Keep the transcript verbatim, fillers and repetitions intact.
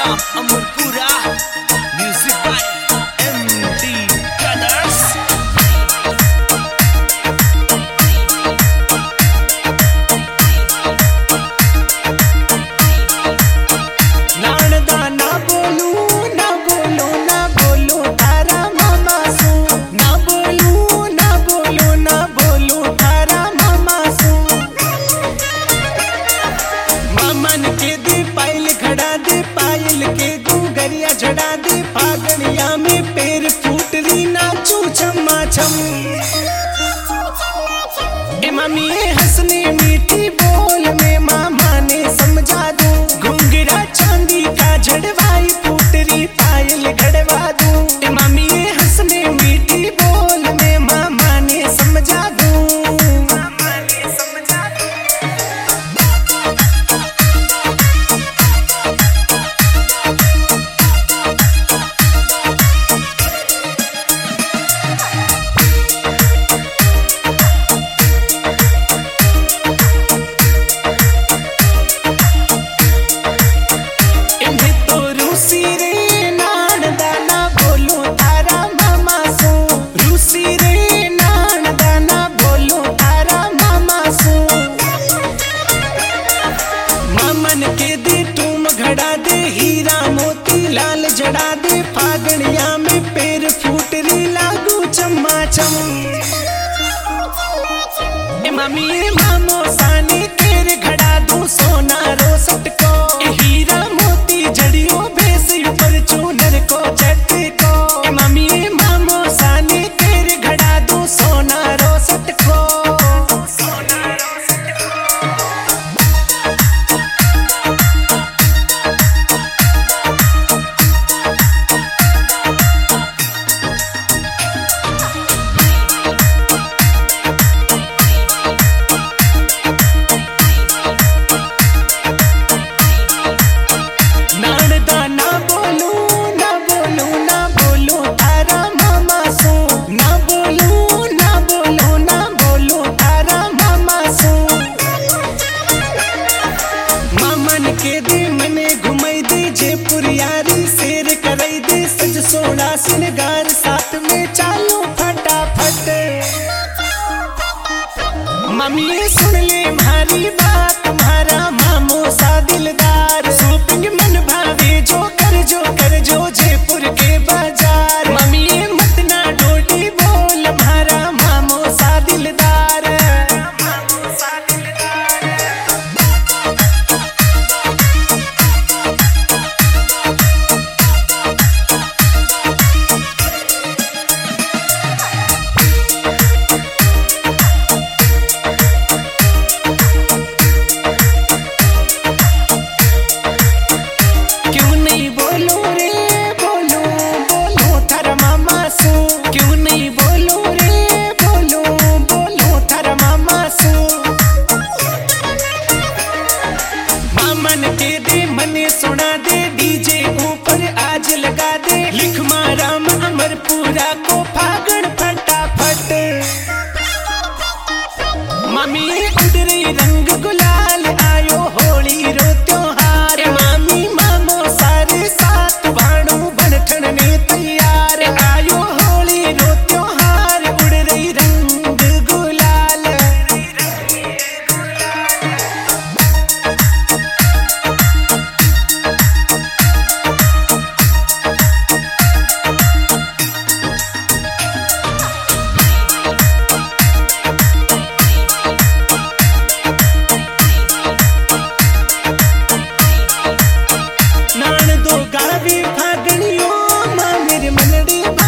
नाम Amarpura, music by MD brothers. नानदा ना बोलू ना बोलो ना बोलो तारा मामा सू, ना बोलू ना बोलो ना बोलो तारा मामा सू। मामन के दे पायल खड़ा दे, पायल के गुगरिया झड़ा दे, फागणिया में पैर फूट रही नाचू छम्मा छम। ए मामी हंसने मीठी बोल में मामा ने समझा दूं, घुंघरा चांदी का झड़वाई फूट रही पायल घड़वा दूं। ए मामी हंसने मीठी बोल में मामा ने समझा दूं, मामा ने समझा दूं। लाल जड़ा दे, फागणिया में पैर फूट रही लागू चम्मा चम। ए मामी मामो सानी केर घड़ा दूं सोना रोसट को, ए हीरा मोती जड़ियों भेस ऊपर चूनर को चट को। ए मामी मामो सानी केर घड़ा दूं सोना रोसट को, सोना रोसट को। के दे मने घुमाई दे, जयपुर यारी शेर कराई दे, सज सोना सिनगार साथ में चालू फटाफट। मम्मी सुन ले मारी बात, तुम्हारा मामो सा दिलदार, शॉपिंग मन भावे जो कर जो कर जो जयपुर के बाजार। मम्मी मत ना डोडी बोल, हमारा मामो सा दिलदार, मामो सा दिलदार। क्यों नहीं बोलो रे बोलो बोलो थारा मामा सू। मामन के दे मने सुना दे, डीजे ऊपर आज लगा दे, लिख माराम अमरपुरा को फागण फटाफट। मामी उड़ रही रंग गुलाल, आयो होली रो त्योहार। मामी मामो सारे साथ भाणु बन ठणने तैयार, आयो होली रो त्योहार, उड़ रही रंग गुलाल। नान दो गावी फागणियों मां मेरे मनड़ी